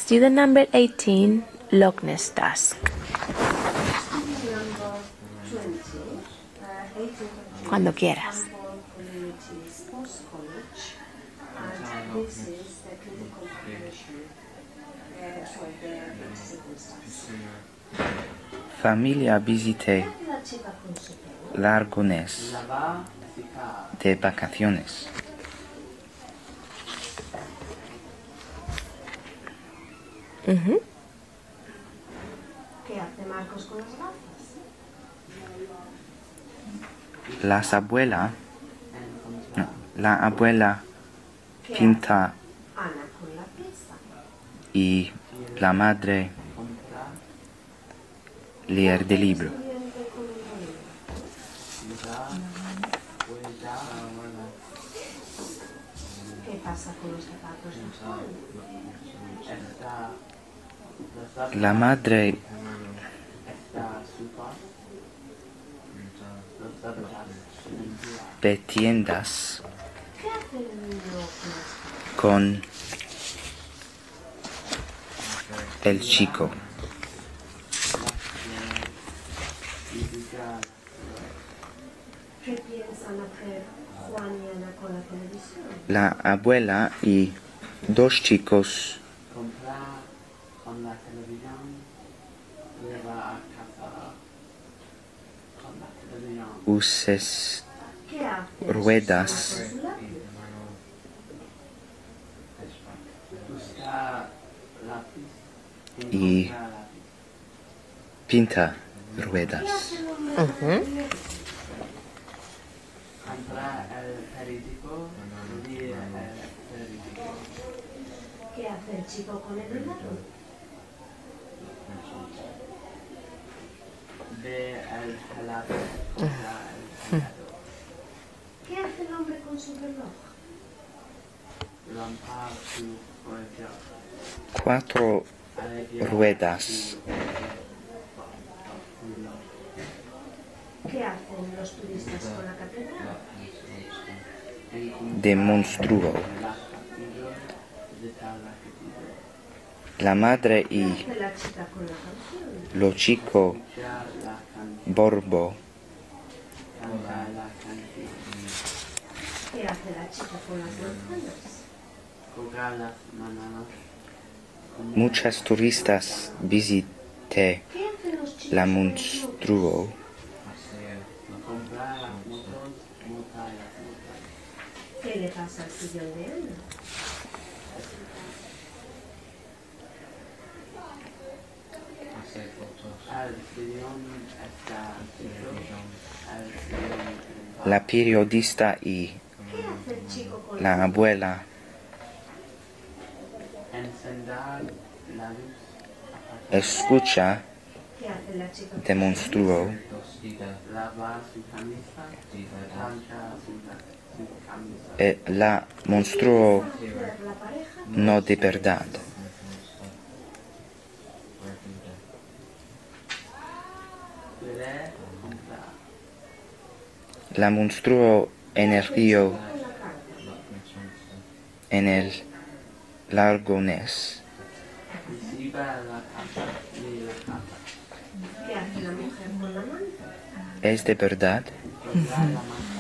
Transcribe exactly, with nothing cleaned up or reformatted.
Student number eighteen, Loch Ness task. Cuando quieras. Familia visité Loch Ness de vacaciones. Uh-huh. ¿Qué hace Marcos con las gafas? Las abuela, no, la abuela pinta Ana con la pieza. y la madre leer del libro. ¿Qué pasa con los zapatos de Juan? La madre de tiendas ¿Qué hace el niño con el chico. ¿Qué piensan hacer Juan y Ana con la televisión? La abuela y dos chicos comprar con la televisión, llevar a casa con la televisión. uses ¿Qué hace? ruedas Con su lápiz. Buscar lápiz, y encontrar lápiz. pinta ¿Qué ruedas. hace el hombre Ujú. con el periódico? Comprar el periódico, leer el periódico. ¿Qué hace el chico con el helado? Ver el helado, comprar el helado. ¿Qué hace el hombre con su reloj? Romper su reloj. Cuatro ruedas ¿Qué hacen los turistas con la catedral? de monstruo. La madre ¿Qué y hace la chica con la canción? lo chico borbo. ¿Qué hace la chica con las manzanas? Jugar las bananas. Muchas turistas visité ¿Qué hacen los chicos la con las monstruo. Comprar las motos, montar las motos. ¿Qué le pasa al sillón de Ana? Al sillón está al sillón. La periodista y ¿Qué hace el chico con la abuela Encender la luz. escucha ¿Qué hace la chica con de monstruo. Lavar su camisa. Planchar su, su camisa. Eh, la monstruo hacer la pareja? no de verdad. Puede comprar. La monstruo en el río Con la carta. en el Loch Ness. Reciba la casa y la casa. ¿Qué hace la mujer con la manta? ¿Es de verdad? Comprar la manta.